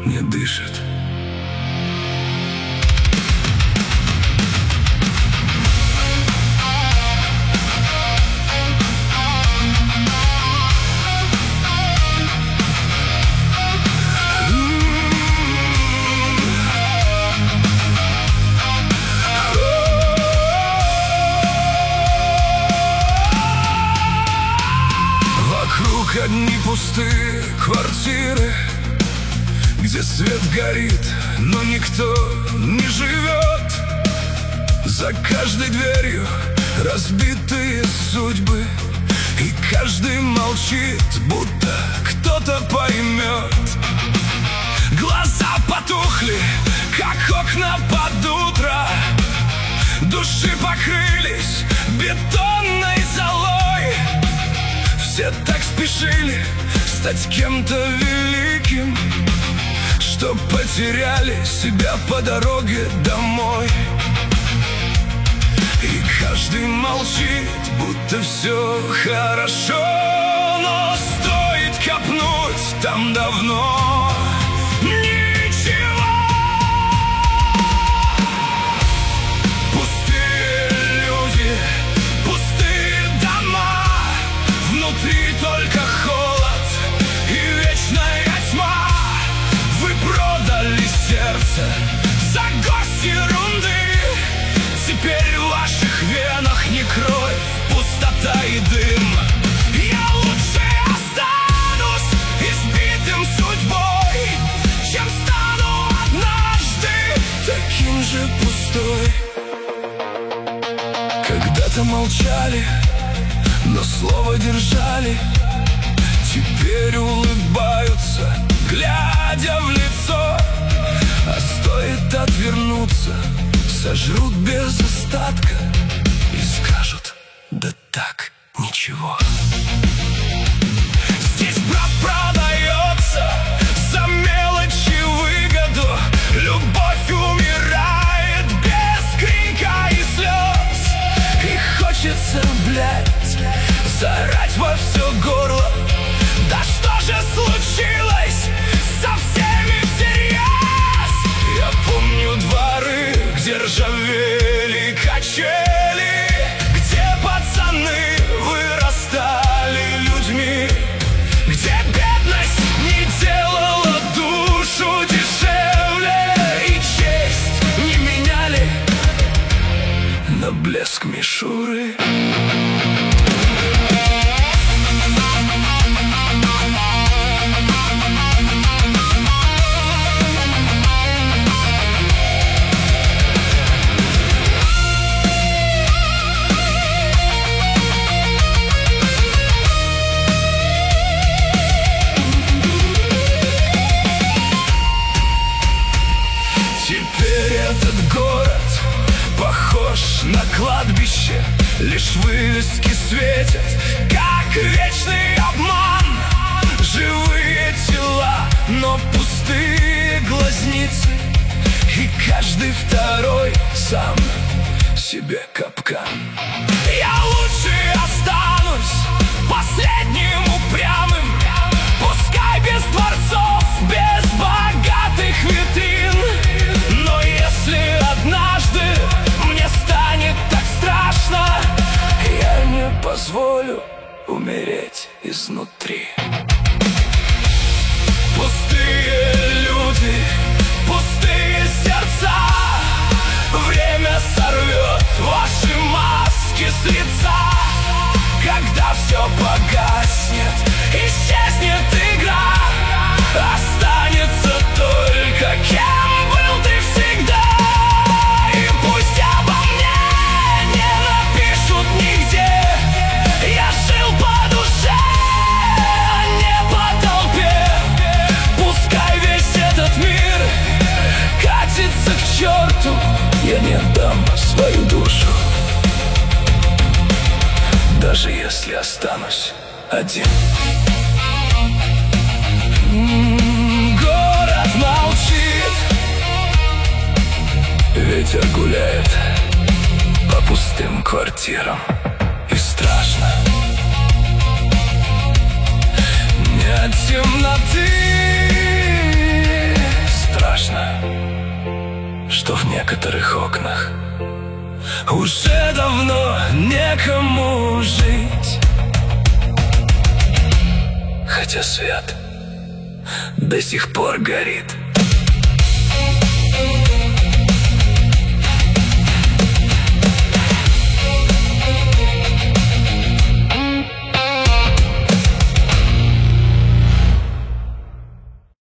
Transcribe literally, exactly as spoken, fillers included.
не дышит. Вокруг одни пустые квартиры, где свет горит, но никто не живет. За каждой дверью разбитые судьбы, и каждый молчит, будто кто-то поймет. Глаза потухли, как окна под утро, души покрылись бетонной золой. Все так спешили стать кем-то великим, что потеряли себя по дороге домой. И каждый молчит, будто все хорошо, но стоит копнуть, там давно ничего. Пустые люди, пустые дома, внутри только холод и вечная тьма. Вы продали сердце за горсть ерунды. Теперь в ваших венах не кровь, пустота и дым. Я лучше останусь избитым судьбой, чем стану однажды таким же пустой. Когда-то молчали, но слово держали, теперь улыбаются, глядя в лицо. А стоит отвернуться, сожрут без остатка и скажут: да так, ничего. Здесь брат продается за мелочь и выгоду. Любовь умирает без крика и слез. И хочется, блядь, заорать во все горло: да что же случилось со всеми всерьез? Я помню дворы, где ржавели качели, где пацаны вырастали людьми, где бедность не делала душу дешевле, и честь не меняли на блеск мишуры. Теперь этот город похож на кладбище, лишь вывески светят, как вечный обман. Живые тела, но пустые глазницы, и каждый второй сам себе капкан. Я лучше останусь последним упрямым, пускай без дворцов, без богатых витрин. Но если однажды мне станет так страшно, я не позволю умереть изнутри. Пустые люди, пустые сердца, время сорвет ваши маски с лица. Когда все погаснет, исчезнет игра, останется только кем был ты всегда. И пусть обо мне не напишут нигде, я жил по душе, а не по толпе. Пускай весь этот мир катится к черту, я не отдам свою душу, даже если останусь один. Город молчит, ветер гуляет по пустым квартирам, и страшно. Не от темноты, страшно, что в некоторых окнах уже давно некому жить. Хотя свет до сих пор горит.